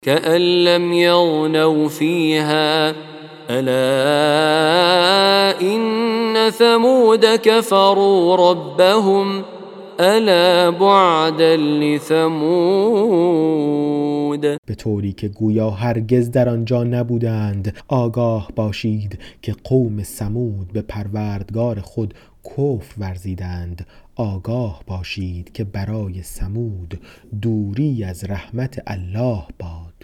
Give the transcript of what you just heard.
كأن لم يغنوا فيها ألا إن ثمود كفروا ربهم ألا بعدا لثمود. به طوری که گویا هرگز در آنجا نبودند. آگاه باشید که قوم ثمود به پروردگار خود کفر ورزیدند. آگاه باشید که برای ثمود دوری از رحمت الله باد.